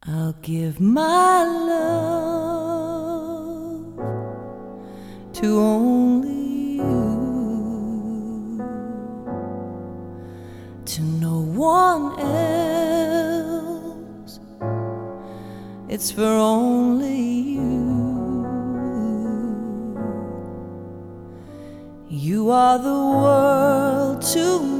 I'll give my love to only you, to no one else. It's for only you. You are the world to me.